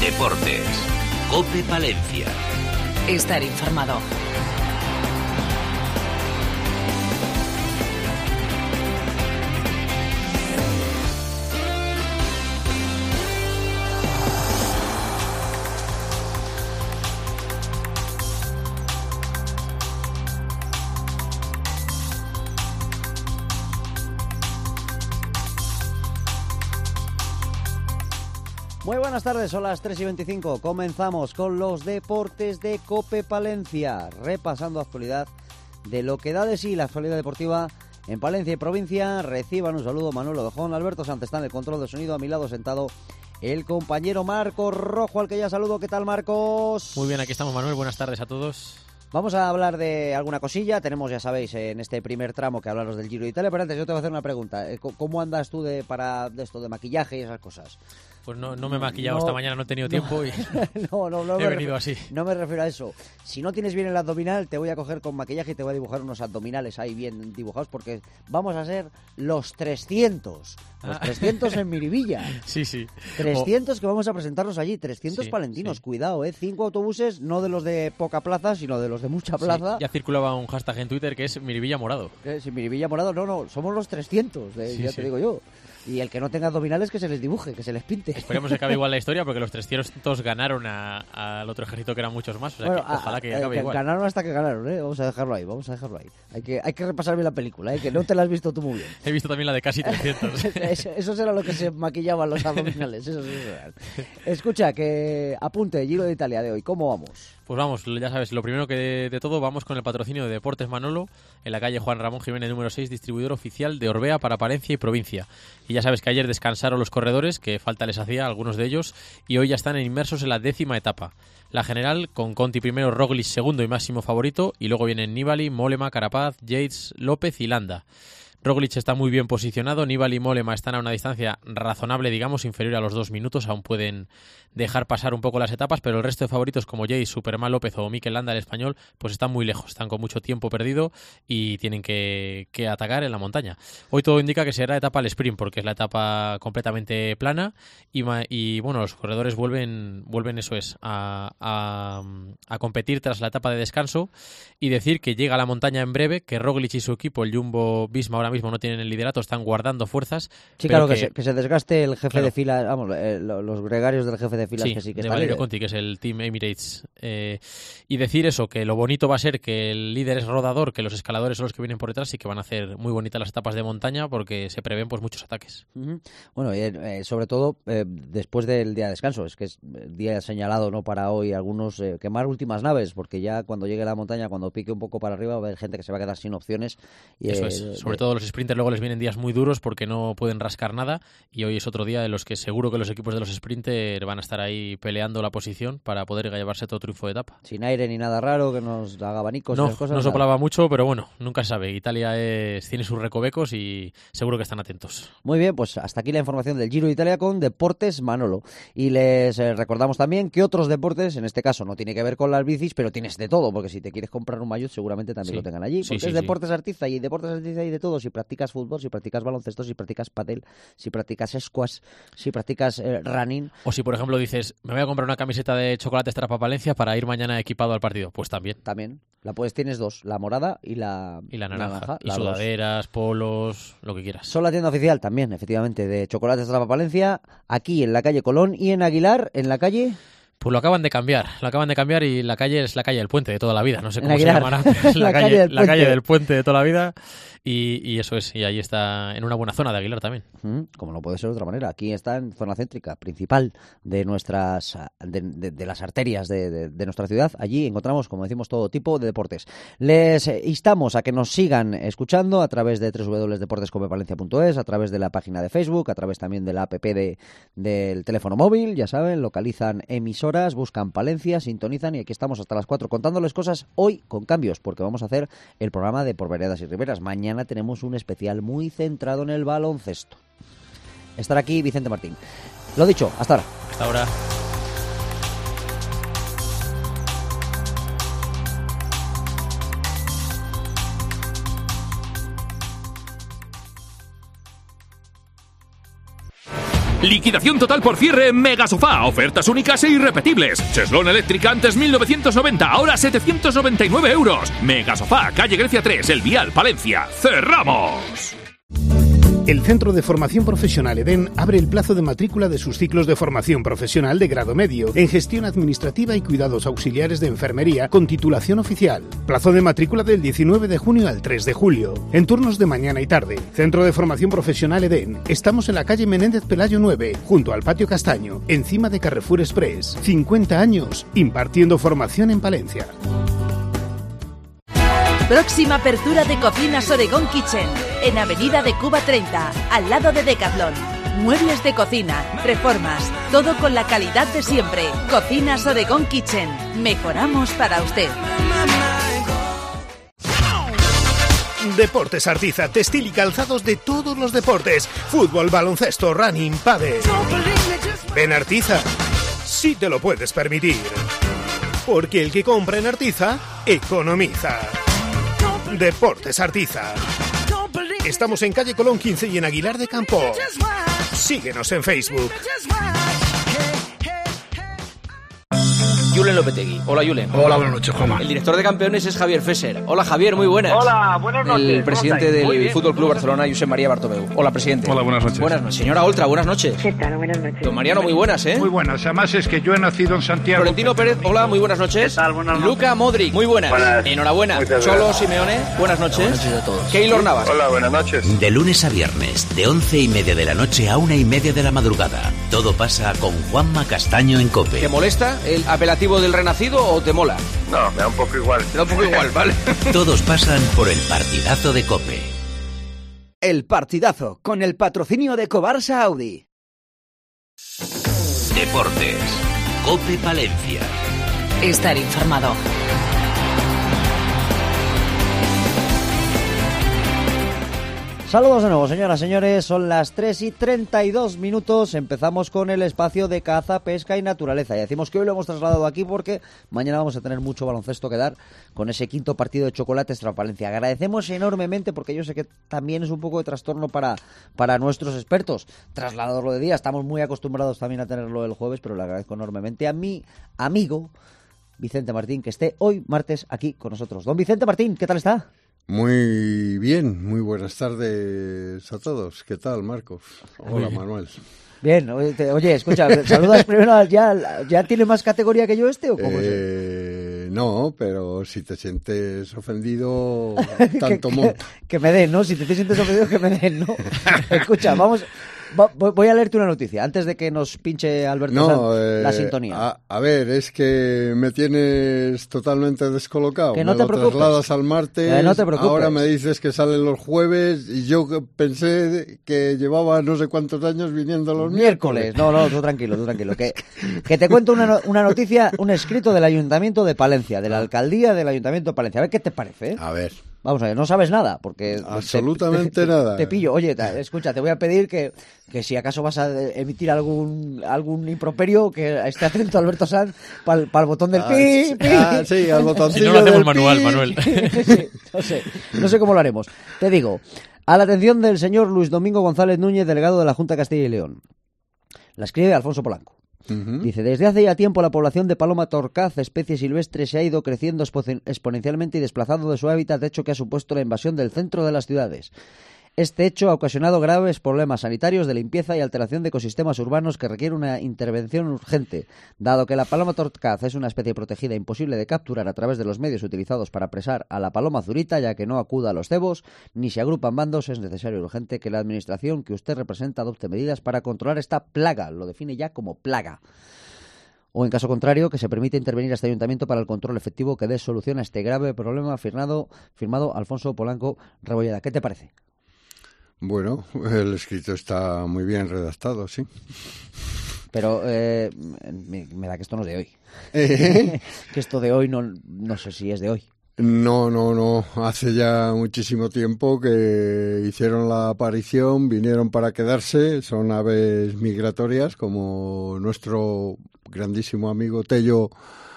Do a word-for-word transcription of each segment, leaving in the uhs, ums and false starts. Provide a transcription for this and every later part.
Deportes. COPE Palencia. Estar informado. Muy buenas tardes, son las tres y veinticinco. Comenzamos con los deportes de COPE Palencia, repasando actualidad de lo que da de sí la actualidad deportiva en Palencia y provincia. Reciban un saludo Manuel Odejón, Alberto Sanz está en el control de sonido, a mi lado sentado el compañero Marcos Rojo, al que ya saludo. ¿Qué tal, Marcos? Muy bien, aquí estamos, Manuel, buenas tardes a todos. Vamos a hablar de alguna cosilla. Tenemos, ya sabéis, en este primer tramo que hablaros del Giro de Italia. Pero antes yo te voy a hacer una pregunta. ¿Cómo andas tú de para de esto de maquillaje y esas cosas? Pues no, no me he maquillado no, esta mañana, no he tenido tiempo y no, no, no he me venido refiero, así. No me refiero a eso. Si no tienes bien el abdominal, te voy a coger con maquillaje y te voy a dibujar unos abdominales ahí bien dibujados, porque vamos a ser los trescientos. Los trescientos en Miribilla. Sí, sí. trescientos que vamos a presentarnos allí. trescientos sí, palentinos, sí. Cuidado, ¿eh? Cinco autobuses, no de los de poca plaza, sino de los de mucha plaza. Sí, ya circulaba un hashtag en Twitter que es Miribilla Morado. Eh, si Miribilla Morado, no, no, somos los trescientos, eh, sí, ya sí. te digo yo. Y el que no tenga abdominales, que se les dibuje, que se les pinte. Esperemos que acabe igual la historia, porque los trescientos ganaron al otro ejército, que eran muchos más. O sea, Bueno, que ojalá que a, acabe que igual. Ganaron hasta que ganaron, ¿eh? Vamos a dejarlo ahí, vamos a dejarlo ahí. Hay que, hay que repasar bien la película, ¿eh? Que no te la has visto tú muy bien. He visto también la de casi trescientos. eso, eso será lo que se maquillaban los abdominales, eso sí es real. Escucha, que apunte, Giro de Italia de hoy, ¿cómo vamos? Pues vamos, ya sabes, lo primero que de, de todo, vamos con el patrocinio de Deportes Manolo, en la calle Juan Ramón Jiménez número seis, distribuidor oficial de Orbea para Palencia y provincia. Y ya sabes que ayer descansaron los corredores, que falta les hacía a algunos de ellos, y hoy ya están inmersos en la décima etapa. La general, con Conti primero, Roglic segundo y máximo favorito, y luego vienen Nibali, Mollema, Carapaz, Yates, López y Landa. Roglic está muy bien posicionado, Nibali y Mollema están a una distancia razonable, digamos, inferior a los dos minutos, aún pueden dejar pasar un poco las etapas, pero el resto de favoritos como Yates, Superman López o Mikel Landa, el español, pues están muy lejos, están con mucho tiempo perdido y tienen que, que atacar en la montaña. Hoy todo indica que será etapa al sprint, porque es la etapa completamente plana y, y bueno, los corredores vuelven, vuelven eso es, a, a, a competir tras la etapa de descanso y decir que llega a la montaña en breve, que Roglic y su equipo, el Jumbo Visma, ahora mismo no tienen el liderato, están guardando fuerzas. Sí, claro, que, que, se, que se desgaste el jefe claro. de filas, vamos, eh, los gregarios del jefe de filas, sí, que sí que de está Valerio líder. Conti, que es el Team Emirates. Eh, y decir eso, que lo bonito va a ser que el líder es rodador, que los escaladores son los que vienen por detrás y que van a hacer muy bonitas las etapas de montaña porque se prevén pues muchos ataques. Uh-huh. Bueno, y eh, sobre todo eh, después del día de descanso, es que es el día señalado no para hoy algunos eh, quemar últimas naves, porque ya cuando llegue la montaña, cuando pique un poco para arriba, va a haber gente que se va a quedar sin opciones. Y, eso eh, es, sobre de... todo los sprinters luego les vienen días muy duros porque no pueden rascar nada y hoy es otro día de los que seguro que los equipos de los sprinters van a estar ahí peleando la posición para poder llevarse todo triunfo de etapa. Sin aire ni nada raro que nos haga abanicos. No, y cosas, no soplaba nada. Mucho, pero bueno, nunca se sabe. Italia es, tiene sus recovecos y seguro que están atentos. Muy bien, pues hasta aquí la información del Giro de Italia con Deportes Manolo. Y les eh, recordamos también que otros deportes, en este caso no tiene que ver con las bicis, pero tienes de todo, porque si te quieres comprar un maillot seguramente también sí. lo tengan allí. Porque sí, sí, es sí. Deportes Artiza y Deportes Artiza hay de todo. Si practicas fútbol, si practicas baloncesto, si practicas pádel, si practicas squash, si practicas eh, running. O si, por ejemplo, dices, me voy a comprar una camiseta de chocolate Strapa Palencia para ir mañana equipado al partido. Pues también. También. La puedes, tienes dos, la morada y la, y la naranja. naranja y la sudaderas, dos. Polos, lo que quieras. Son la tienda oficial también, efectivamente, de Chocolate Strapa Palencia, aquí en la calle Colón y en Aguilar, en la calle... Pues lo acaban de cambiar, lo acaban de cambiar y la calle es la calle del Puente de toda la vida, no sé cómo Aguilar. se llamará, pero es la, la, calle, calle del la calle del Puente de toda la vida y, y eso es, y ahí está en una buena zona de Aguilar también. Mm, como no puede ser de otra manera, aquí está en zona céntrica, principal de nuestras de, de, de las arterias de, de, de nuestra ciudad. Allí encontramos, como decimos, todo tipo de deportes. Les instamos a que nos sigan escuchando a través de doble u doble u doble u punto deportes cope palencia punto es, a través de la página de Facebook, a través también de la app de, del teléfono móvil, ya saben, localizan emisoras, buscan Palencia, sintonizan y aquí estamos hasta las cuatro contándoles cosas hoy con cambios, porque vamos a hacer el programa de Por Veredas y Riberas. Mañana tenemos un especial muy centrado en el baloncesto. Estará aquí Vicente Martín. Lo dicho, hasta ahora. Hasta ahora. Liquidación total por cierre en Megasofá. Ofertas únicas e irrepetibles. Cheslón eléctrica antes mil novecientos noventa, ahora setecientos noventa y nueve euros. Megasofá, calle Grecia tres, El Vial, Palencia. ¡Cerramos! El Centro de Formación Profesional EDEN abre el plazo de matrícula de sus ciclos de formación profesional de grado medio en gestión administrativa y cuidados auxiliares de enfermería con titulación oficial. Plazo de matrícula del diecinueve de junio al tres de julio. En turnos de mañana y tarde. Centro de Formación Profesional EDEN. Estamos en la calle Menéndez Pelayo nueve, junto al Patio Castaño, encima de Carrefour Express. cincuenta años impartiendo formación en Palencia. Próxima apertura de Cocinas Oregón Kitchen, en Avenida de Cuba treinta, al lado de Decathlon. Muebles de cocina, reformas, todo con la calidad de siempre. Cocinas Oregón Kitchen, mejoramos para usted. Deportes Artiza, textil y calzados de todos los deportes. Fútbol, baloncesto, running, pádel. Ven Artiza, si te lo puedes permitir. Porque el que compra en Artiza, economiza. Deportes Artiza. Estamos en calle Colón quince y en Aguilar de Campo. Síguenos en Facebook. Julen Lopetegui. Hola, Julen. Hola, buenas noches, Juanma. El director de campeones es Javier Fesser. Hola, Javier, muy buenas. Hola, buenas noches. El presidente del Fútbol Club Barcelona, Josep María Bartomeu. Hola, presidente. Hola, buenas noches. Buenas noches. Señora Oltra, buenas noches. ¿Qué tal? Buenas noches. Don Mariano, muy buenas, ¿eh? Muy buenas. Además es que yo he nacido en Santiago. Florentino Pérez, hola, muy buenas noches. ¿Qué tal? Buenas noches. Luka Modric, muy buenas. Buenas. Enhorabuena. Muchas Cholo gracias. Simeone, buenas noches. Buenas noches a todos. Keylor Navas. Hola, buenas noches. De lunes a viernes, de once y media de la noche a una y media de la madrugada. Todo pasa con Juanma Castaño en COPE. ¿Te molesta el apelativo del Renacido o te mola? No, me da un poco igual. Te da un poco igual, ¿vale? Todos pasan por el partidazo de COPE. El partidazo, con el patrocinio de Cobarsa Audi. Deportes. COPE Palencia. Estar informado. Saludos de nuevo, señoras y señores, son las tres y treinta y dos minutos, empezamos con el espacio de caza, pesca y naturaleza, y decimos que hoy lo hemos trasladado aquí porque mañana vamos a tener mucho baloncesto que dar con ese quinto partido de Chocolates tras Palencia. Agradecemos enormemente, porque yo sé que también es un poco de trastorno para, para nuestros expertos trasladarlo de día, estamos muy acostumbrados también a tenerlo el jueves, pero le agradezco enormemente a mi amigo Vicente Martín, que esté hoy martes aquí con nosotros. Don Vicente Martín, ¿qué tal está? Muy bien, muy buenas tardes a todos. ¿Qué tal, Marcos? Hola, Manuel. Bien, oye, oye escucha, saludas primero, ¿ya, ¿ya tiene más categoría que yo este o cómo eh, es? No, pero si te sientes ofendido, tanto que, monta. Que, que me den, ¿no? Si te sientes ofendido, que me den, ¿no? Escucha, vamos... Voy a leerte una noticia antes de que nos pinche Alberto no, Sanz eh, la sintonía. A, a ver, es que me tienes totalmente descolocado. Que no me te lo preocupes. trasladas al martes. Eh, no te preocupes. Ahora me dices que salen los jueves y yo pensé que llevaba no sé cuántos años viniendo los miércoles. miércoles. No, no, tú tranquilo, tú tranquilo. Que, que te cuento una, una noticia, un escrito del Ayuntamiento de Palencia, de la Alcaldía del Ayuntamiento de Palencia. A ver qué te parece. ¿eh? A ver. Vamos a ver, no sabes nada, porque... Absolutamente te, te, nada. Te pillo. Oye, te, escucha, te voy a pedir que, que si acaso vas a emitir algún algún improperio, que esté atento Alberto Sanz para el botón del ah, pi, pi. Ah, sí, al botoncillo Si no lo hacemos del manual, pi. Manuel. Sí, no sé, no sé cómo lo haremos. Te digo, a la atención del señor Luis Domingo González Núñez, delegado de la Junta de Castilla y León. La escribe Alfonso Polanco. Uh-huh. Dice, desde hace ya tiempo la población de paloma torcaz, especie silvestre, se ha ido creciendo exponencialmente y desplazando de su hábitat, hecho que ha supuesto la invasión del centro de las ciudades. Este hecho ha ocasionado graves problemas sanitarios de limpieza y alteración de ecosistemas urbanos que requiere una intervención urgente. Dado que la paloma torcaz es una especie protegida imposible de capturar a través de los medios utilizados para apresar a la paloma zurita, ya que no acuda a los cebos ni se agrupan bandos, es necesario y urgente que la administración que usted representa adopte medidas para controlar esta plaga. Lo define ya como plaga. O en caso contrario, que se permite intervenir a este ayuntamiento para el control efectivo que dé solución a este grave problema, firmado, firmado Alfonso Polanco Rebolleda. ¿Qué te parece? Bueno, el escrito está muy bien redactado, sí. Pero eh, me, me da que esto no es de hoy. ¿Eh? Que esto de hoy no, no sé si es de hoy. No, no, no. Hace ya muchísimo tiempo que hicieron la aparición, vinieron para quedarse. Son aves migratorias, como nuestro grandísimo amigo Tello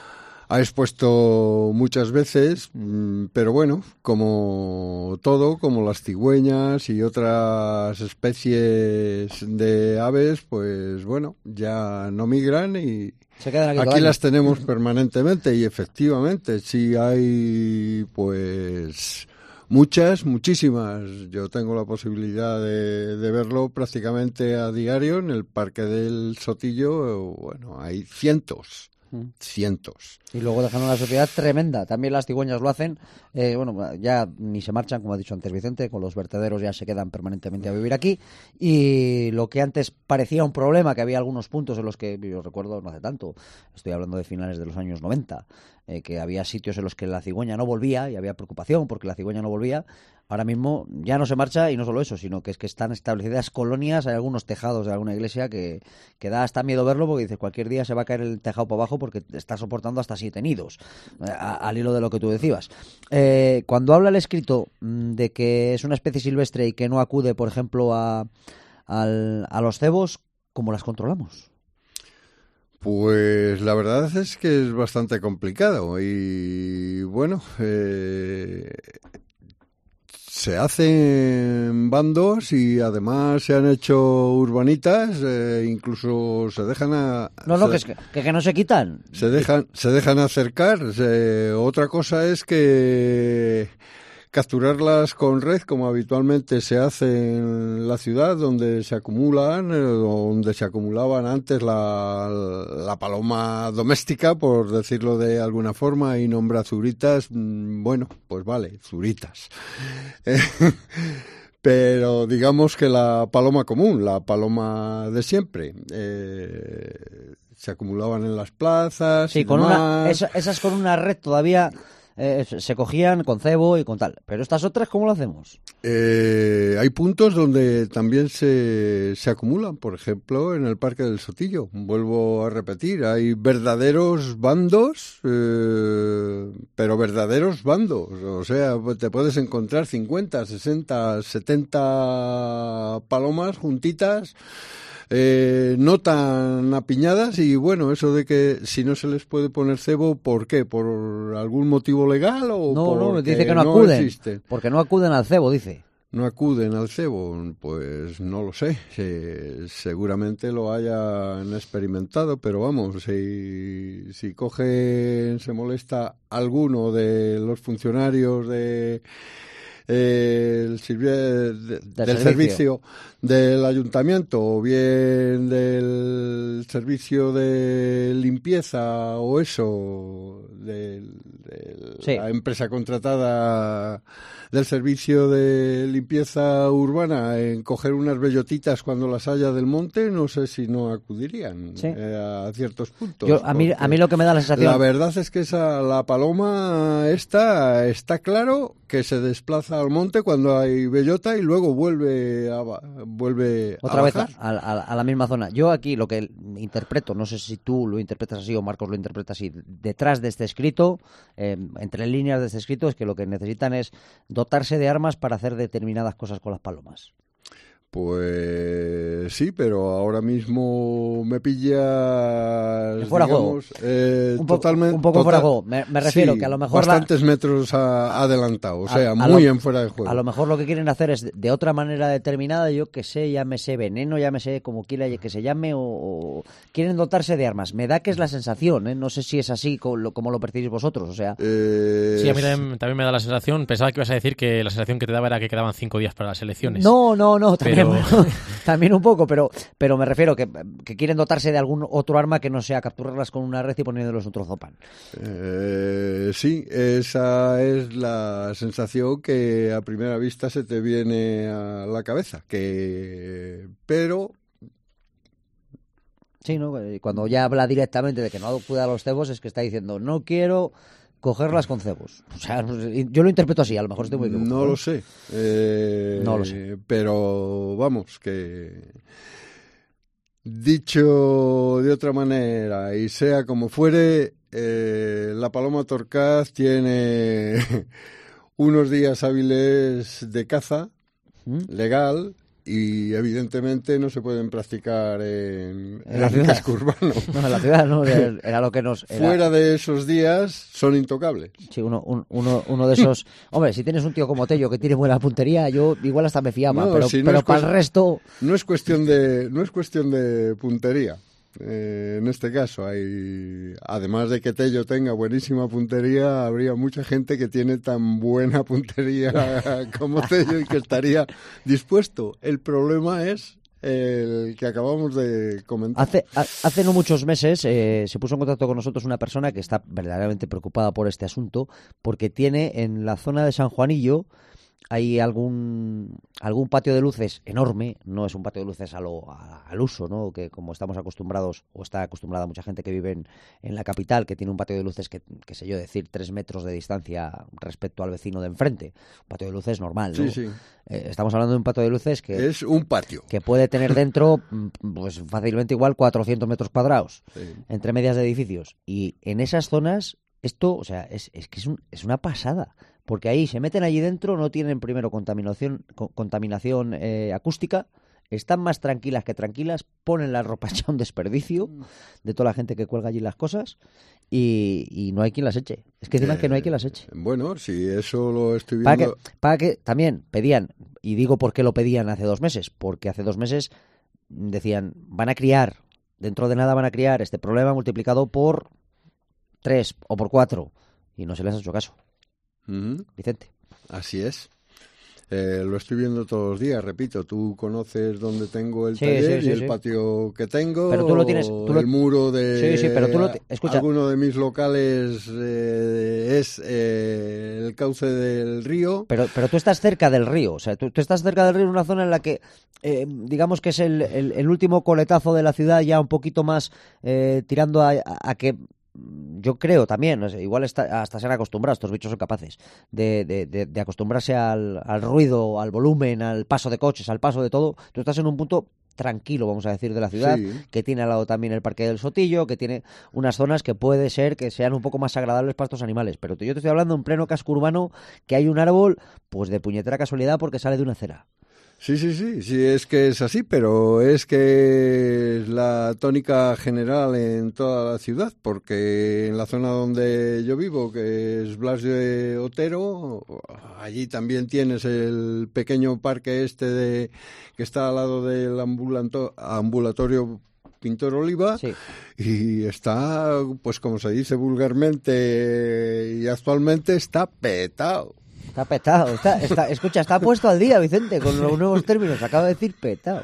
ha expuesto muchas veces, pero bueno, como todo, como las cigüeñas y otras especies de aves, pues bueno, ya no migran y se quedan aquí, aquí las tenemos permanentemente y efectivamente sí hay pues muchas, muchísimas. Yo tengo la posibilidad de, de verlo prácticamente a diario en el Parque del Sotillo. Bueno, hay cientos, cientos. Y luego dejan una sociedad tremenda. También las cigüeñas lo hacen. Eh, bueno, ya ni se marchan, como ha dicho antes Vicente, con los vertederos ya se quedan permanentemente a vivir aquí. Y lo que antes parecía un problema, que había algunos puntos en los que, yo recuerdo no hace tanto, estoy hablando de finales de los años noventa, eh, que había sitios en los que la cigüeña no volvía y había preocupación porque la cigüeña no volvía. Ahora mismo ya no se marcha y no solo eso, sino que es que están establecidas colonias, hay algunos tejados de alguna iglesia que, que da hasta miedo verlo porque dices cualquier día se va a caer el tejado para abajo porque está soportando hasta siete nidos, eh, a, al hilo de lo que tú decías. Eh, cuando habla el escrito mmm, de que es una especie silvestre y que no acude, por ejemplo, a, al, a los cebos, ¿cómo las controlamos? Pues la verdad es que es bastante complicado y bueno, eh, se hacen bandos y además se han hecho urbanitas, eh, incluso se dejan a... No, no, se, que, es que, que, que no se quitan. Se dejan, se dejan acercar. Se, otra cosa es que capturarlas con red, como habitualmente se hace en la ciudad, donde se acumulan, eh, donde se acumulaban antes la, la paloma doméstica, por decirlo de alguna forma, y nombra zuritas, bueno, pues vale, zuritas. Pero digamos que la paloma común, la paloma de siempre, eh, se acumulaban en las plazas. Sí, y con demás. una, esa, esas con una red todavía eh, se cogían con cebo y con tal. Pero estas otras, ¿cómo lo hacemos? Eh, hay puntos donde también se, se acumulan, por ejemplo, en el Parque del Sotillo. Vuelvo a repetir, hay verdaderos bandos, eh, pero verdaderos bandos. O sea, te puedes encontrar cincuenta, sesenta, setenta palomas juntitas, Eh, no tan apiñadas y bueno, eso de que si no se les puede poner cebo, ¿por qué? ¿Por algún motivo legal o no, porque no, dice que no, no acuden, existen? Porque no acuden al cebo, dice. No acuden al cebo, pues no lo sé, sí, seguramente lo hayan experimentado, pero vamos, si, si cogen, se molesta alguno de los funcionarios de... Eh, el sirve, de, del, del servicio. servicio del ayuntamiento o bien del servicio de limpieza o eso de, de sí. la empresa contratada del servicio de limpieza urbana en coger unas bellotitas cuando las haya del monte, no sé si no acudirían sí. eh, a ciertos puntos. Yo, a, mí, a mí lo que me da la sensación... La verdad es que esa, la paloma esta está claro que se desplaza al monte cuando hay bellota y luego vuelve a, vuelve otra a vez bajar. A, a, a la misma zona. Yo aquí lo que interpreto, no sé si tú lo interpretas así o Marcos lo interpreta así, detrás de este escrito, eh, entre líneas de este escrito, es que lo que necesitan es dotarse de armas para hacer determinadas cosas con las palomas. Pues sí, pero ahora mismo me pillas, fuera digamos, juego. Eh, un, po totalmente, un poco total, fuera de juego. Me, me refiero sí, que a lo mejor bastantes la... metros a, adelantado, o sea, a, a muy lo, en fuera de juego. A lo mejor lo que quieren hacer es de, de otra manera determinada, yo que sé, llámese veneno, llámese como quiera que se llame, o, o quieren dotarse de armas. Me da que es la sensación, ¿eh? No sé si es así como lo, como lo percibís vosotros, o sea... Eh... Sí, a mí también, también me da la sensación, pensaba que ibas a decir que la sensación que te daba era que quedaban cinco días para las elecciones. No, no, no, también... Pero... También un poco, pero pero me refiero que, que quieren dotarse de algún otro arma que no sea capturarlas con una red y poniéndoles un trozo de pan. Eh, sí, esa es la sensación que a primera vista se te viene a la cabeza. Que, pero sí, ¿no? Cuando ya habla directamente de que no acude a los cebos es que está diciendo no quiero cogerlas con cebos. O sea, yo lo interpreto así, a lo mejor estoy muy equivocado. No lo sé. Eh, no lo sé. Pero vamos, que dicho de otra manera, y sea como fuere, eh, la paloma torcaz tiene unos días hábiles de caza ¿Mm? legal y evidentemente no se pueden practicar en, en la en ciudad. el casco urbano. No, en la ciudad no, era lo que nos... Era... Fuera de esos días son intocables. Sí, uno, un, uno, uno de esos... Hombre, si tienes un tío como Tello que tiene buena puntería, yo igual hasta me fiaba, No, pero, si no pero es para cuest- el resto... No es cuestión de, no es cuestión de puntería. Eh, en este caso, hay, además de que Tello tenga buenísima puntería, habría mucha gente que tiene tan buena puntería como Tello y que estaría dispuesto. El problema es el que acabamos de comentar. Hace, ha, hace no muchos meses eh, se puso en contacto con nosotros una persona que está verdaderamente preocupada por este asunto, porque tiene en la zona de San Juanillo hay algún algún patio de luces enorme, no es un patio de luces a lo, a, al uso, ¿no? Que como estamos acostumbrados, o está acostumbrada mucha gente que vive en, en la capital, que tiene un patio de luces que, que sé yo, decir, tres metros de distancia respecto al vecino de enfrente. Un patio de luces normal, ¿no? Sí, sí. Eh, estamos hablando de un patio de luces que... Es un patio. Que puede tener dentro, pues fácilmente igual cuatrocientos metros cuadrados, Sí. entre medias de edificios. Y en esas zonas, esto, o sea, es, es que es, un, es una pasada. Porque ahí se meten allí dentro, no tienen primero contaminación, co- contaminación eh, acústica, están más tranquilas que tranquilas, ponen la ropa hecha un desperdicio de toda la gente que cuelga allí las cosas y, y no hay quien las eche. Es que encima Eh, es que no hay quien las eche. Bueno, si eso lo estoy Para viendo... que, para que también pedían, y digo por qué lo pedían hace dos meses, porque hace dos meses decían, van a criar, dentro de nada van a criar este problema multiplicado por tres o por cuatro, y no se les ha hecho caso. Ujú. Vicente. Así es. Eh, lo estoy viendo todos los días, repito, tú conoces dónde tengo el Sí, taller sí, sí, y el sí. patio que tengo, Pero tú lo tienes- tú lo- el muro de Sí, sí, pero tú lo ti- escucha. alguno de mis locales eh, es eh, el cauce del río. Pero, pero tú estás cerca del río, o sea, tú, tú estás cerca del río en una zona en la que, eh, digamos que es el, el, el último coletazo de la ciudad, ya un poquito más eh, tirando a, a que, yo creo también, o sea, igual está, hasta se han acostumbrado, estos bichos son capaces de, de, de, de acostumbrarse al, al ruido, al volumen, al paso de coches, al paso de todo. Tú estás en un punto tranquilo, vamos a decir, de la ciudad, Sí. que tiene al lado también el Parque del Sotillo, que tiene unas zonas que puede ser que sean un poco más agradables para estos animales. Pero yo te estoy hablando en pleno casco urbano, que hay un árbol, pues de puñetera casualidad porque sale de una acera. Sí, sí, sí, sí, es que es así, pero es que es la tónica general en toda la ciudad, porque en la zona donde yo vivo, que es Blas de Otero, allí también tienes el pequeño parque este de que está al lado del ambulanto- ambulatorio Pintor Oliva, Sí. y está, pues como se dice vulgarmente y actualmente, está petado. Está petado, está, está, escucha, está puesto al día, Vicente, con los nuevos términos. Acaba de decir petado.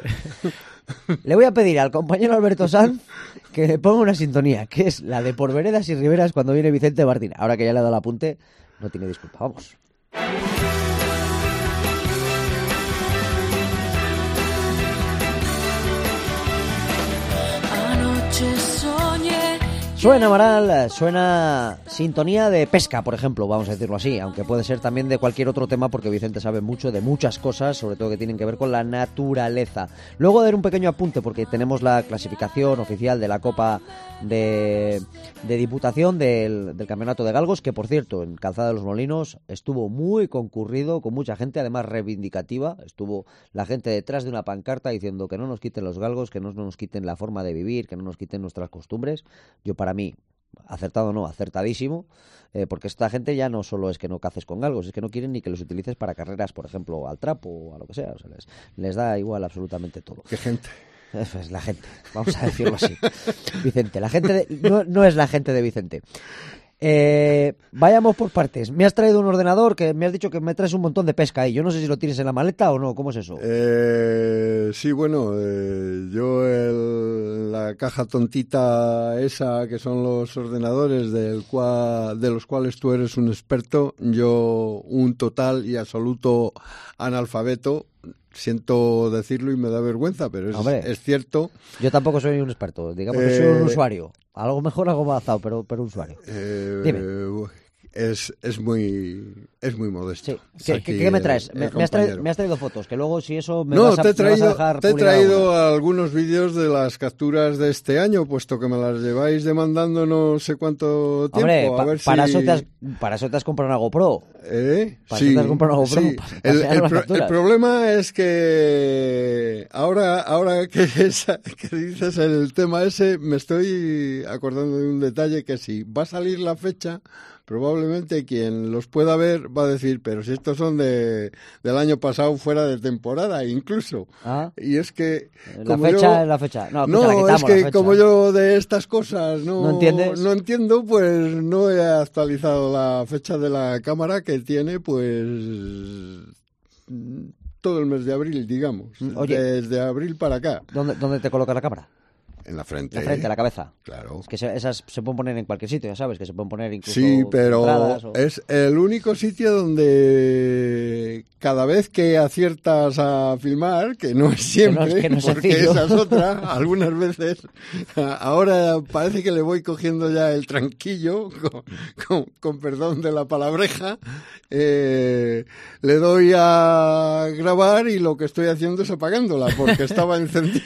Le voy a pedir al compañero Alberto Sanz que le ponga una sintonía, que es la de Por Veredas y Riberas cuando viene Vicente Martín. Ahora que ya le ha dado el apunte, no tiene disculpa. Vamos. Anoche soñé. Suena Amaral, suena sintonía de pesca, por ejemplo, vamos a decirlo así, aunque puede ser también de cualquier otro tema porque Vicente sabe mucho de muchas cosas, sobre todo que tienen que ver con la naturaleza. Luego dar un pequeño apunte porque tenemos la clasificación oficial de la Copa de, de Diputación del, del Campeonato de Galgos, que por cierto en Calzada de los Molinos estuvo muy concurrido, con mucha gente, además reivindicativa, estuvo la gente detrás de una pancarta diciendo que no nos quiten los galgos, que no nos quiten la forma de vivir, que no nos quiten nuestras costumbres. Yo para mí, acertado o no, acertadísimo, eh, porque esta gente ya no solo es que no caces con galgos, es que no quieren ni que los utilices para carreras, por ejemplo, al trapo o a lo que sea, o sea, les, les da igual absolutamente todo. ¿Qué gente? Es la gente, vamos a decirlo así. Vicente, la gente de, no, no es la gente de Vicente. Eh, vayamos por partes. Me has traído un ordenador que me has dicho que me traes un montón de pesca ahí. Yo no sé si lo tienes en la maleta o no. ¿Cómo es eso? Eh, sí, bueno, eh, yo el, la caja tontita esa que son los ordenadores del cual, de los cuales tú eres un experto, yo un total y absoluto analfabeto. Siento decirlo y me da vergüenza, pero es, Hombre, es cierto. Yo tampoco soy un experto, digamos que Eh, soy un usuario. Algo mejor, algo más adaptado, pero, pero un usuario. Eh, Dime. es, es muy es muy modesto. Sí. ¿Qué, ¿qué, ¿Qué me traes? El, el me, has traído, me has traído fotos, que luego si eso me, no, vas, a, te he traído, me vas a dejar te he traído alguna. algunos vídeos de las capturas de este año, puesto que me las lleváis demandando no sé cuánto tiempo. Hombre, a pa, ver para, si... eso te has, para eso te has comprado una GoPro. ¿Eh? Para sí, eso te has comprado una GoPro. Sí. El, el, pro, el problema es que ahora, ahora que, es, que dices el tema ese, me estoy acordando de un detalle que si va a salir la fecha, probablemente quien los pueda ver va a decir, pero si estos son de del año pasado fuera de temporada, incluso. ¿Ah? Y es que... La fecha yo, es la fecha. No, no la quitamos, es que la como yo de estas cosas no, ¿No entiendes? no entiendo, pues no he actualizado la fecha de la cámara que tiene, pues... todo el mes de abril, digamos. Oye, desde abril para acá. ¿Dónde, dónde te colocas la cámara? En la frente. La frente, la cabeza. Claro. Es que se, esas se pueden poner en cualquier sitio, ya sabes, que se pueden poner incluso... Sí, pero o... es el único sitio donde cada vez que aciertas a filmar, que no es siempre, que no, que no porque sencillo. esa es otra, algunas veces, ahora parece que le voy cogiendo ya el tranquillo, con, con, con perdón de la palabreja, eh, le doy a grabar y lo que estoy haciendo es apagándola, porque estaba encendida.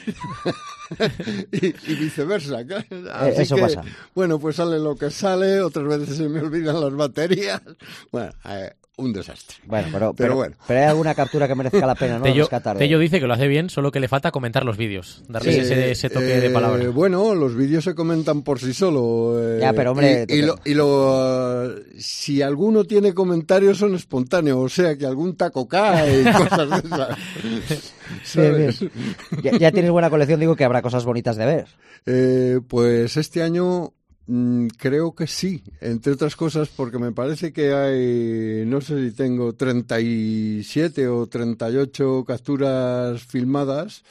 y, y viceversa. Así Eso que, pasa. Bueno, pues sale lo que sale, otras veces se me olvidan las baterías. Bueno, eh, un desastre. Bueno, pero, pero, pero bueno. Pero hay alguna captura que merezca la pena, ¿no? Tello, rescatar. Tello dice que lo hace bien, solo que le falta comentar los vídeos, darle Sí, ese, ese toque eh, de palabra. Bueno, los vídeos se comentan por sí solo. Eh, ya, pero hombre... Y, y, lo, y lo, si alguno tiene comentarios son espontáneos, o sea, que algún taco cae y cosas de esas. Bien, bien. Ya, ya tienes buena colección, digo que habrá cosas bonitas de ver. Eh, pues este año mmm, creo que sí, entre otras cosas porque me parece que hay, no sé si tengo treinta y siete o treinta y ocho capturas filmadas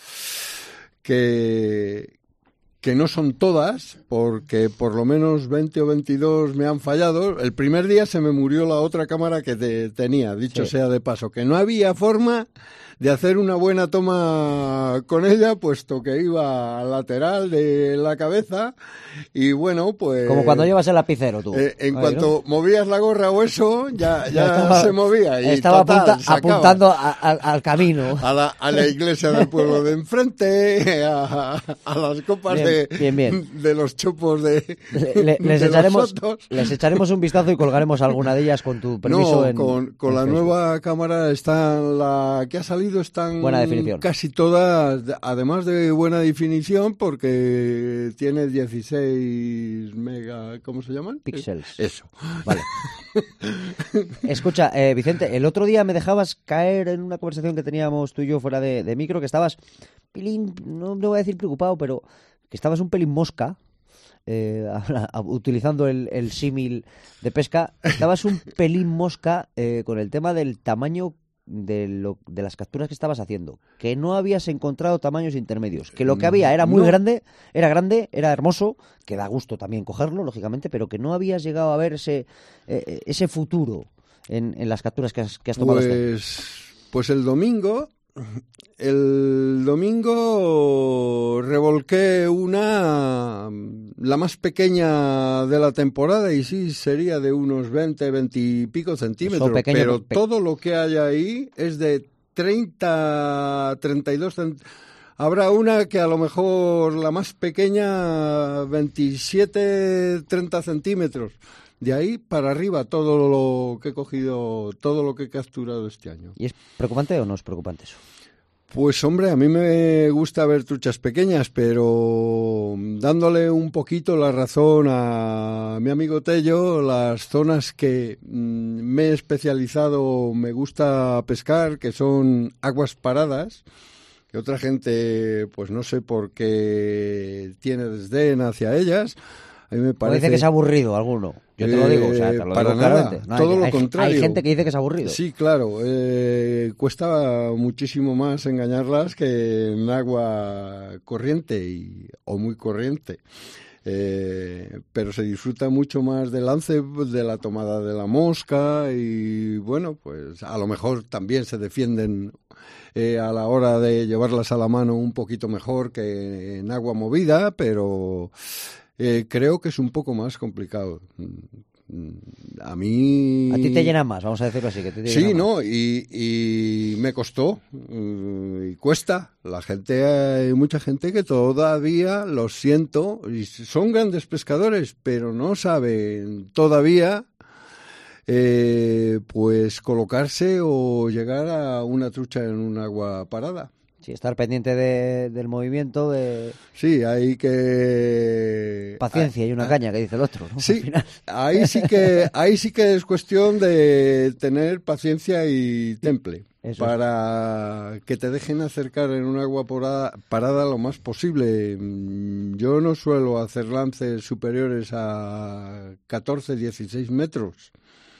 que... que no son todas, porque por lo menos veinte o veintidós me han fallado. El primer día se me murió la otra cámara que te, tenía, dicho sí. sea de paso, que no había forma de hacer una buena toma con ella, puesto que iba lateral de la cabeza y bueno, pues... Como cuando llevas el lapicero tú. Eh, en Ay, cuanto ¿no? movías la gorra o eso, ya, ya, ya estaba, se movía. Y estaba total, apunta, apuntando a, a, al camino. A la, a la iglesia del pueblo de enfrente, a, a las copas bien, de, bien, bien. de los chopos de, le, le, les, de echaremos, los les echaremos un vistazo y colgaremos alguna de ellas con tu permiso. No, en, con, con en la Facebook. nueva cámara está la que ha salido están buena definición. Casi todas, además de buena definición, porque tiene dieciséis mega, ¿cómo se llaman? Píxeles. Eso. Vale. Escucha, eh, Vicente, el otro día me dejabas caer en una conversación que teníamos tú y yo fuera de, de micro, que estabas, pelín, no, no voy a decir preocupado, pero que estabas un pelín mosca. Eh, utilizando el, el símil de pesca, estabas un pelín mosca eh, con el tema del tamaño de, lo, de las capturas que estabas haciendo, que no habías encontrado tamaños intermedios, que lo que había era muy no. grande, era grande, era hermoso, que da gusto también cogerlo, lógicamente, pero que no habías llegado a ver ese, eh, ese futuro en, en las capturas que has, que has tomado. Pues, este. pues el domingo... El domingo revolqué una, la más pequeña de la temporada, y sí, sería de unos veinte, veinte y pico centímetros, pequeño, pero pe- todo lo que hay ahí es de treinta, treinta y dos centímetros. Habrá una que a lo mejor la más pequeña, veintisiete, treinta centímetros. De ahí para arriba todo lo que he cogido, todo lo que he capturado este año. ¿Y es preocupante o no es preocupante eso? Pues hombre, a mí me gusta ver truchas pequeñas, pero dándole un poquito la razón a mi amigo Tello, las zonas que mmm, me he especializado, me gusta pescar, que son aguas paradas, que otra gente, pues no sé por qué tiene desdén hacia ellas. A mí me parece... O dice que es aburrido alguno. Yo te lo digo, o sea, te lo para digo nada, claramente. No, todo hay, lo hay, contrario. Hay gente que dice que es aburrido. Sí, claro. Eh, cuesta muchísimo más engañarlas que en agua corriente y, o muy corriente. Eh, pero se disfruta mucho más del lance, de la tomada de la mosca y bueno, pues a lo mejor también se defienden eh, a la hora de llevarlas a la mano un poquito mejor que en agua movida, pero... Eh, creo que es un poco más complicado. A mí... A ti te llena más, vamos a decirlo así. Que te sí, llena ¿no? más. Y, y me costó, y cuesta. La gente, hay mucha gente que todavía, lo siento, y son grandes pescadores, pero no saben todavía eh, pues colocarse o llegar a una trucha en un agua parada. Sí, estar pendiente de, del movimiento, de... Sí, hay que... Paciencia y una ah, caña, que dice el otro, ¿no? Sí, ahí sí que ahí sí que es cuestión de tener paciencia y temple. Eso para es. Que te dejen acercar en un agua parada, parada lo más posible. Yo no suelo hacer lances superiores a catorce, dieciséis metros.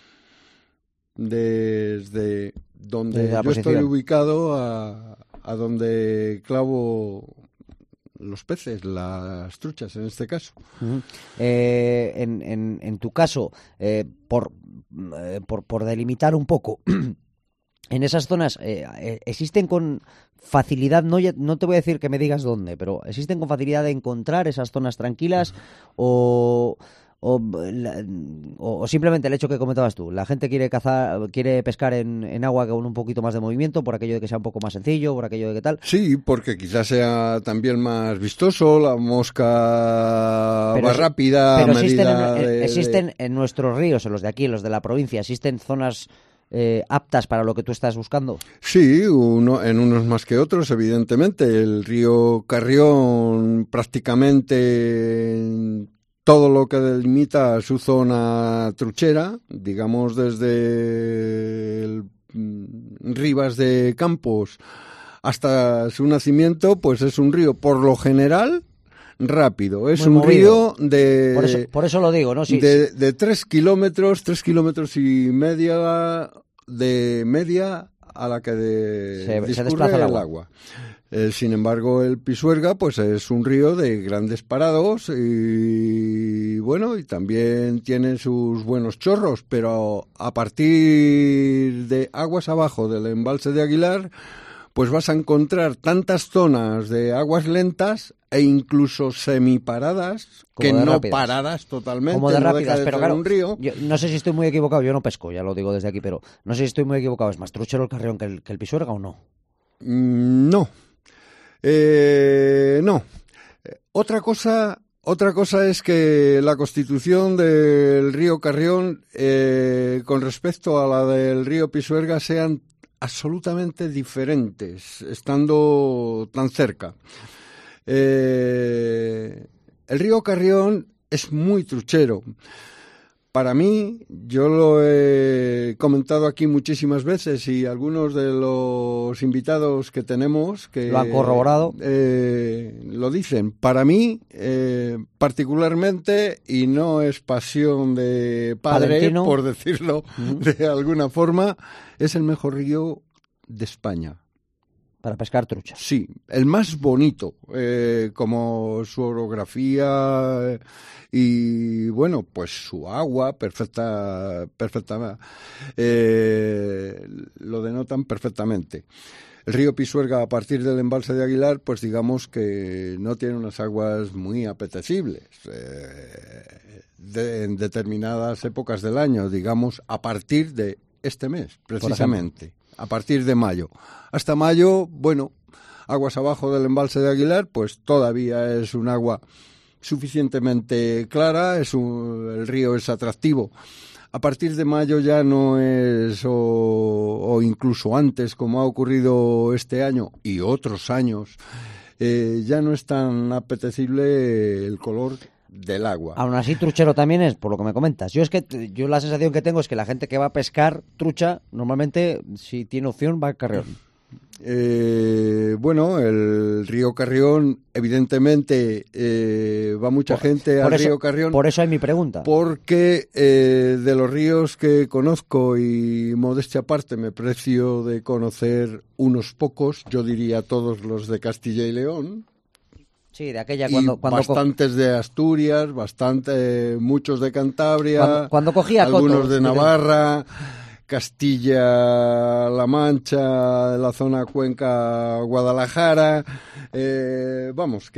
Desde donde Desde yo posición. estoy ubicado a... a donde clavo los peces, las truchas en este caso. Uh-huh. eh, en, en, en tu caso, eh, por, eh, por, por delimitar un poco, en esas zonas eh, existen con facilidad, no, no te voy a decir que me digas dónde, pero existen con facilidad de encontrar esas zonas tranquilas o... O, la, o, o simplemente el hecho que comentabas tú, la gente quiere cazar, quiere pescar en, en agua con un poquito más de movimiento, por aquello de que sea un poco más sencillo, por aquello de que tal. Sí, porque quizás sea también más vistoso, la mosca pero, más rápida. Pero a existen, medida en, de, existen de... en nuestros ríos, en los de aquí, en los de la provincia, existen zonas eh, aptas para lo que tú estás buscando. Sí, uno, en unos más que otros, evidentemente. El río Carrión prácticamente... todo lo que delimita su zona truchera, digamos desde el, Rivas de Campos hasta su nacimiento, pues es un río por lo general rápido. Es muy un movido. río de por eso, por eso lo digo, ¿no? Sí, de, sí. de tres kilómetros, tres kilómetros y media de media a la que de, se, discurre se desplaza el agua. El agua. Eh, sin embargo, el Pisuerga pues es un río de grandes parados y bueno, y también tiene sus buenos chorros, pero a partir de aguas abajo del embalse de Aguilar, pues vas a encontrar tantas zonas de aguas lentas e incluso semiparadas, que no rápidas. Paradas totalmente, como de no rápidas, deja de pero ser claro, un río. Yo no sé si estoy muy equivocado, yo no pesco, ya lo digo desde aquí, pero no sé si estoy muy equivocado, ¿es más truchero el Carrión que el, que el Pisuerga o no? Mm, no. Eh, no. Otra cosa, otra cosa es que la constitución del río Carrión eh, con respecto a la del río Pisuerga sean absolutamente diferentes, estando tan cerca. Eh, el río Carrión es muy truchero. Para mí, yo lo he comentado aquí muchísimas veces y algunos de los invitados que tenemos que lo han corroborado, eh, lo dicen. Para mí, eh, particularmente, y no es pasión de padre, Valentino, por decirlo uh-huh. de alguna forma, es el mejor río de España. Para pescar trucha. Sí, el más bonito, eh, como su orografía eh, y, bueno, pues su agua perfecta, perfecta eh, lo denotan perfectamente. El río Pisuerga, a partir del embalse de Aguilar, pues digamos que no tiene unas aguas muy apetecibles eh, de, en determinadas épocas del año, digamos, a partir de este mes, precisamente. A partir de mayo. Hasta mayo, bueno, aguas abajo del embalse de Aguilar, pues todavía es un agua suficientemente clara, es un, el río es atractivo. A partir de mayo ya no es, o, o incluso antes, como ha ocurrido este año y otros años, eh, ya no es tan apetecible el color del agua. Aún así, truchero también es, por lo que me comentas. Yo es que yo la sensación que tengo es que la gente que va a pescar trucha, normalmente, si tiene opción, va al Carrión. Eh, bueno, el río Carrión, evidentemente, eh, va mucha por, gente por al eso, río Carrión. Por eso hay mi pregunta. Porque eh, de los ríos que conozco, y modestia aparte, me precio de conocer unos pocos, yo diría todos los de Castilla y León. Sí, de aquella cuando... Y cuando bastantes co- de Asturias, bastante, muchos de Cantabria, cuando, cuando cogía algunos cotos, de Navarra, Castilla-La Mancha, la zona Cuenca-Guadalajara. Eh, vamos,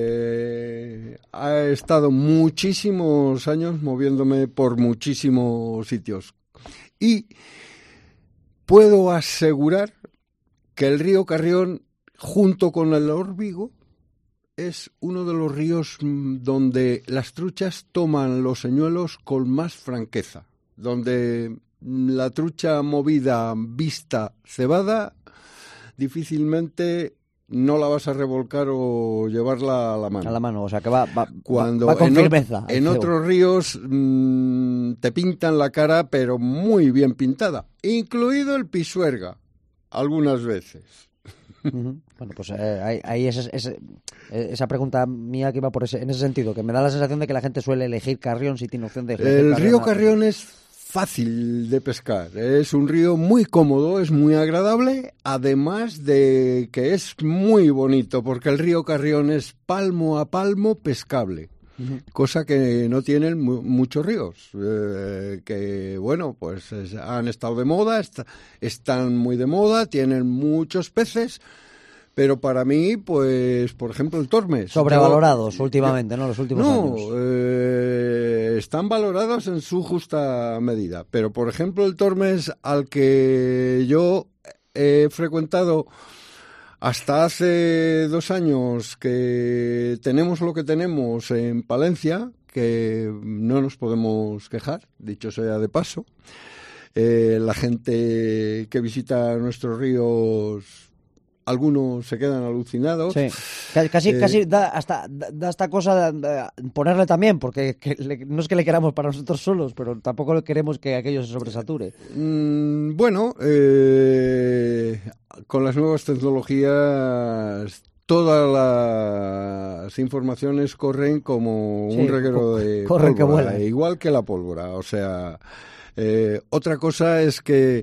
que he estado muchísimos años moviéndome por muchísimos sitios. Y puedo asegurar que el río Carrión, junto con el Órbigo, es uno de los ríos donde las truchas toman los señuelos con más franqueza, donde la trucha movida, vista, cebada, difícilmente no la vas a revolcar o llevarla a la mano. A la mano, o sea que va, va, Cuando va con en firmeza. O, en otros ríos mmm, te pintan la cara, pero muy bien pintada, incluido el Pisuerga, algunas veces. Uh-huh. Bueno, pues eh, ahí, ahí ese, ese, esa pregunta mía que iba por ese, en ese sentido, que me da la sensación de que la gente suele elegir Carrión si tiene opción de elegir El Carrión. río Carrión es fácil de pescar, es un río muy cómodo, es muy agradable, además de que es muy bonito, porque el río Carrión es palmo a palmo pescable. Uh-huh. Cosa que no tienen mu- muchos ríos, eh, que bueno, pues es, han estado de moda, est- están muy de moda, tienen muchos peces, pero para mí, pues, por ejemplo, el Tormes. Sobrevalorados yo, últimamente, yo, ¿no? Los últimos no, años. No, eh, están valorados en su justa medida, pero por ejemplo el Tormes, al que yo he frecuentado hasta hace dos años, que tenemos lo que tenemos en Palencia, que no nos podemos quejar, dicho sea de paso. Eh, la gente que visita nuestros ríos, algunos se quedan alucinados. Sí, casi, eh, casi da hasta, da esta cosa de, de ponerle también, porque que le, no es que le queramos para nosotros solos, pero tampoco queremos que aquello se sobresature. Mm, bueno, eh, con las nuevas tecnologías todas las informaciones corren como Sí, un reguero co- de corren que pólvora, vuelan. igual que la pólvora. O sea, eh, otra cosa es que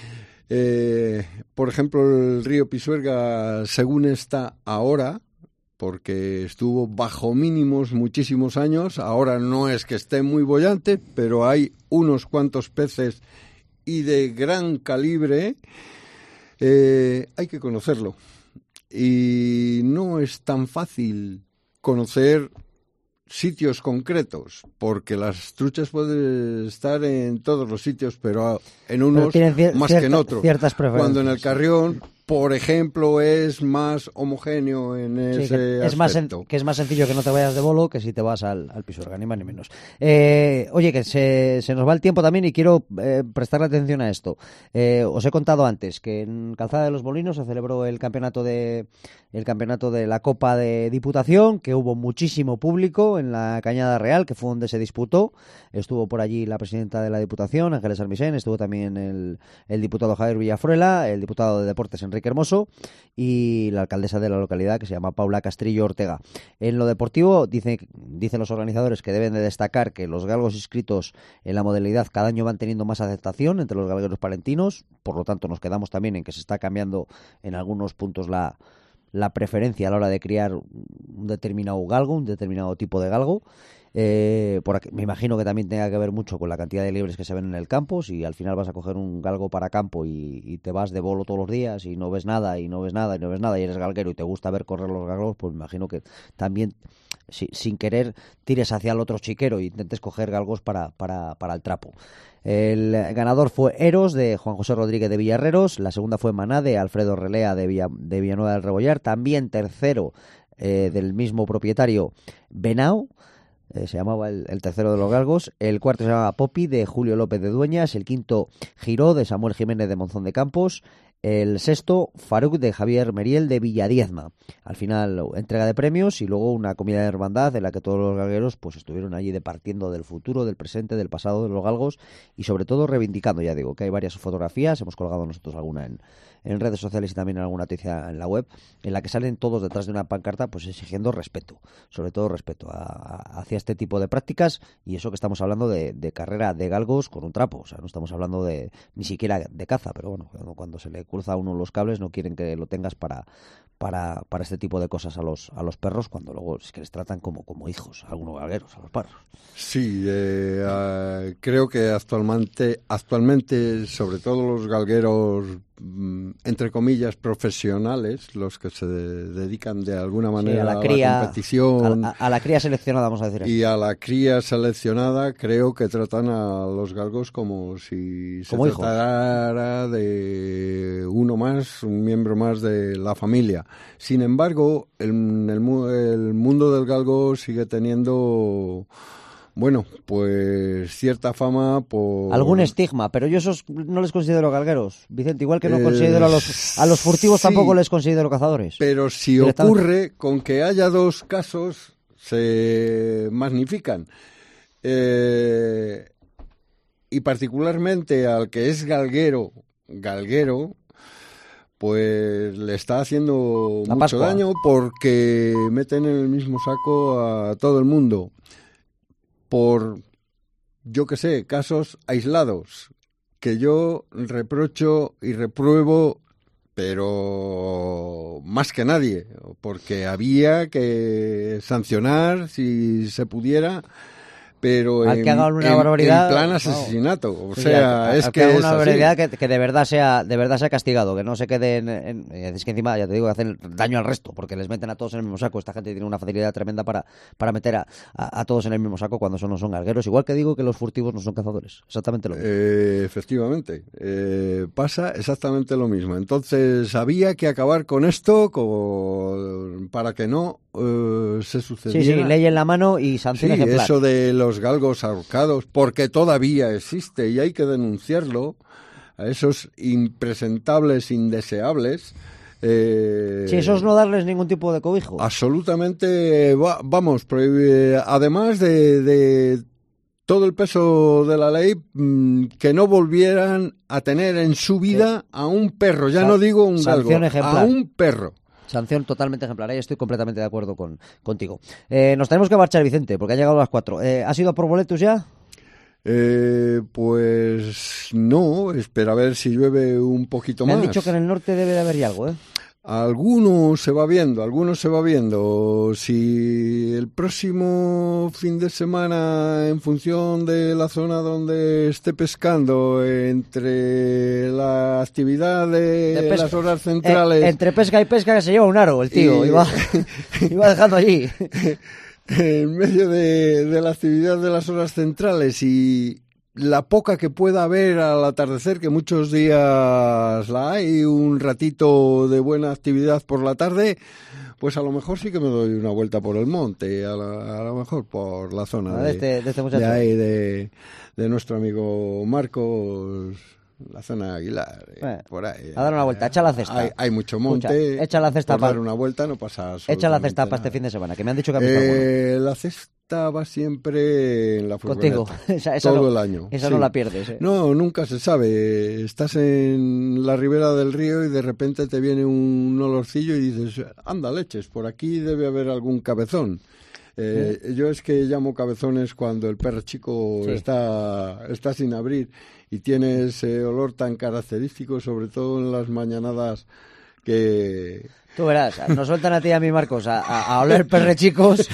Eh, por ejemplo, el río Pisuerga, según está ahora, porque estuvo bajo mínimos muchísimos años, ahora no es que esté muy boyante, pero hay unos cuantos peces y de gran calibre, eh, hay que conocerlo. Y no es tan fácil conocer sitios concretos, porque las truchas pueden estar en todos los sitios, pero en unos cier- más cierta, que en otros. Ciertas preferencias. Cuando en el Carrión, por ejemplo, es más homogéneo en Sí, ese que es más aspecto. sen- que es más sencillo que no te vayas de bolo que si te vas al, al Pisuerga, ni más ni menos. Eh, oye, que se, se nos va el tiempo también y quiero eh, prestarle atención a esto. Eh, os he contado antes que en Calzada de los Molinos se celebró el campeonato de el campeonato de la Copa de Diputación, que hubo muchísimo público en la Cañada Real, que fue donde se disputó. Estuvo por allí la presidenta de la Diputación, Ángeles Armisen, estuvo también el, el diputado Javier Villafruela, el diputado de Deportes Enrique Hermoso y la alcaldesa de la localidad, que se llama Paula Castrillo Ortega. En lo deportivo, dice, dicen los organizadores que deben de destacar que los galgos inscritos en la modalidad cada año van teniendo más aceptación entre los galgueros palentinos, por lo tanto nos quedamos también en que se está cambiando en algunos puntos la, la preferencia a la hora de criar un determinado galgo, un determinado tipo de galgo. Eh, por aquí, me imagino que también tenga que ver mucho con la cantidad de liebres que se ven en el campo. Si al final vas a coger un galgo para campo y, y te vas de bolo todos los días y no ves nada y no ves nada y no ves nada y eres galguero y te gusta ver correr los galgos, pues me imagino que también si, sin querer tires hacia el otro chiquero e intentes coger galgos para, para, para el trapo. El ganador fue Eros, de Juan José Rodríguez de Villarreros. La segunda fue Maná, de Alfredo Relea, de, Villa, de Villanueva del Rebollar. También tercero, eh, del mismo propietario, Benao. Eh, se llamaba el, el tercero de los galgos. El cuarto se llamaba Popi, de Julio López de Dueñas. El quinto, Giró, de Samuel Jiménez de Monzón de Campos. El sexto, Faruk, de Javier Meriel, de Villadiezma. Al final, entrega de premios y luego una comida de hermandad en la que todos los galgueros pues estuvieron allí departiendo del futuro, del presente, del pasado de los galgos y sobre todo reivindicando, ya digo, que hay varias fotografías, hemos colgado nosotros alguna en, en redes sociales y también en alguna noticia en la web, en la que salen todos detrás de una pancarta pues exigiendo respeto, sobre todo respeto a, a, hacia este tipo de prácticas, y eso que estamos hablando de, de carrera de galgos con un trapo, o sea, no estamos hablando de ni siquiera de caza, pero bueno, cuando, cuando se le cruza a uno los cables no quieren que lo tengas para para, para este tipo de cosas a los a los perros, cuando luego es que les tratan como, como hijos, a algunos galgueros, a los perros. Sí, eh, uh, creo que actualmente, actualmente, sobre todo los galgueros, mm, entre comillas, profesionales, los que se de, dedican de alguna manera sí, a, la cría, a la competición. A, a, a la cría seleccionada, vamos a decir. Y a la cría seleccionada, creo que tratan a los galgos como si como se hijos. tratara de uno más, un miembro más de la familia. Sin embargo, el, el, el mundo del galgo sigue teniendo, bueno, pues cierta fama por... Algún estigma, pero yo esos no les considero galgueros, Vicente, igual que no eh, considero a los, a los furtivos, sí, tampoco les considero cazadores. Pero si ocurre con que haya dos casos, se magnifican. Eh, y particularmente al que es galguero, galguero, pues le está haciendo La mucho Pascua. daño porque meten en el mismo saco a todo el mundo por, yo qué sé, casos aislados que yo reprocho y repruebo, pero más que nadie, porque había que sancionar si se pudiera, pero al en, que haga una en, barbaridad, en plan asesinato, o sí, sea, al, es al que, que haga es una así. barbaridad que, que de verdad sea de verdad sea castigado, que no se quede en, en, es que encima ya te digo que hacen daño al resto, porque les meten a todos en el mismo saco. Esta gente tiene una facilidad tremenda para, para meter a, a, a todos en el mismo saco cuando son, no son galgueros, igual que digo que los furtivos no son cazadores, exactamente lo mismo. Eh, efectivamente, eh, pasa exactamente lo mismo. Entonces había que acabar con esto con, para que no Uh, se sucediera. Sí, sí, ley en la mano y sanción sí, ejemplar. Eso de los galgos ahorcados, porque todavía existe y hay que denunciarlo, a esos impresentables, indeseables. Eh, sí, esos no darles ningún tipo de cobijo. Absolutamente, va, vamos, prohibir, además de, de todo el peso de la ley, mmm, que no volvieran a tener en su vida sí. a un perro, ya Sa- no digo un galgo, ejemplar. a un perro. Sanción totalmente ejemplar, ahí estoy completamente de acuerdo con, contigo. Eh, nos tenemos que marchar, Vicente, porque ha llegado a las cuatro. Eh, ¿Has ido a por boletos ya? Eh, pues no, espera a ver si llueve un poquito Me más. Me han dicho que en el norte debe de haber ya algo, ¿eh? Algunos se va viendo, algunos se va viendo. Si el próximo fin de semana, en función de la zona donde esté pescando, entre la actividad de, de las horas centrales... Eh, entre pesca y pesca que se lleva un aro el tío, y... iba, iba dejando allí. En medio de, de la actividad de las horas centrales y... la poca que pueda haber al atardecer, que muchos días la hay, un ratito de buena actividad por la tarde, pues a lo mejor sí que me doy una vuelta por el monte, a, la, a lo mejor por la zona de, de, este, de, este de ahí, de, de nuestro amigo Marcos, la zona de Aguilar, eh, por ahí. A dar una vuelta, echa la cesta. Hay, hay mucho monte. Escucha, echa la cesta por para dar una vuelta no pasa echa la cesta nada. para este fin de semana, que me han dicho que ha eh, alguno. La cesta va siempre en la furgoneta. Contigo. esa, esa todo no, el año. Esa sí. no la pierdes. ¿eh? No, nunca se sabe. Estás en la ribera del río y de repente te viene un olorcillo y dices, anda leches, por aquí debe haber algún cabezón. Eh, ¿Sí? Yo es que llamo cabezones cuando el perro chico sí. está, está sin abrir y tiene ese olor tan característico, sobre todo en las mañanadas que... Tú verás, nos sueltan a ti y a mí, Marcos, a, a, a oler perrechicos.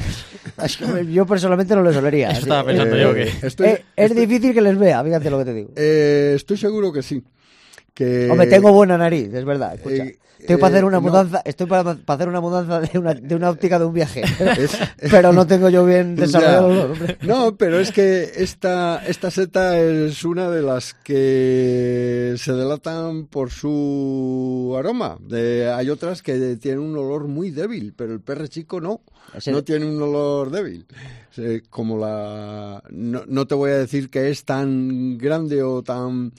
Yo personalmente no les olería. Eso estaba pensando eh, yo que... Estoy, es, es estoy, difícil que les vea, fíjate lo que te digo. Eh, estoy seguro que sí. Que... Hombre, tengo buena nariz, es verdad, escucha. Eh, Estoy para hacer una no. mudanza, estoy para, para hacer una mudanza de una, de una óptica de un viaje. Es, pero no tengo yo bien desarrollado el olor. No, pero es que esta, esta seta es una de las que se delatan por su aroma. De, hay otras que tienen un olor muy débil, pero el perro chico no. Ese... No tiene un olor débil. Como la... No, no te voy a decir que es tan grande o tan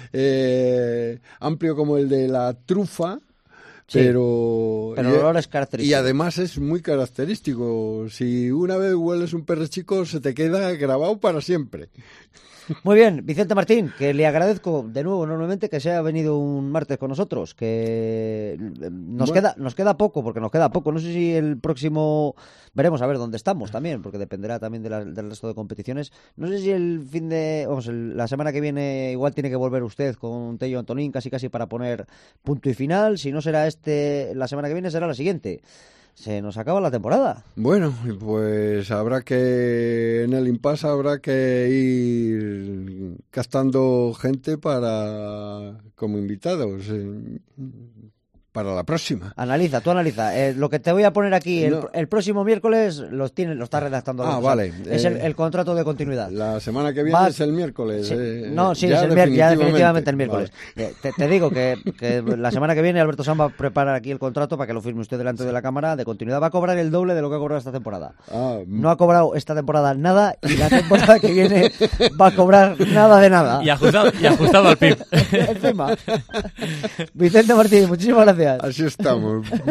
eh, amplio como el de la trufa. Sí, pero pero el olor es característico. Y además es muy característico. Si una vez hueles un perro chico, se te queda grabado para siempre. Muy bien, Vicente Martín, que le agradezco de nuevo enormemente que se haya venido un martes con nosotros, que nos bueno. queda nos queda poco, porque nos queda poco. No sé si el próximo, veremos a ver dónde estamos también, porque dependerá también de la, del resto de competiciones. No sé si el fin de, vamos, el, la semana que viene igual tiene que volver usted con Tello Antonín, casi casi para poner punto y final. Si no será esta este la semana que viene será la siguiente. Se nos acaba la temporada. Bueno, pues habrá que, en el impasse habrá que ir gastando gente para como invitados eh, para la próxima. Analiza, tú analiza. Eh, lo que te voy a poner aquí el, No. el próximo miércoles los tiene, lo está redactando. Ah, o sea, vale. Es Eh, el, el contrato de continuidad. La semana que viene Va- es el miércoles. Sí. eh, No, sí, ya es el miércoles, ya definitivamente el miércoles. Vale. Eh, Te, te digo que, que la semana que viene Alberto San va a preparar aquí el contrato para que lo firme usted delante de la cámara de continuidad. Va a cobrar el doble de lo que ha cobrado esta temporada. Ah, No ha cobrado esta temporada nada y la temporada que viene va a cobrar nada de nada. Y ajustado, y ajustado al P I B. Encima. Vicente Martínez, muchísimas gracias. Así estamos.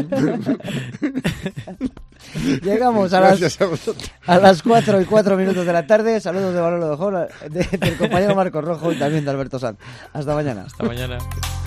Llegamos a las, Gracias a vosotros. a las cuatro y cuatro minutos de la tarde. Saludos de Manolo de Jón, de- del compañero Marcos Rojo y también de Alberto Sanz. Hasta mañana. Hasta mañana.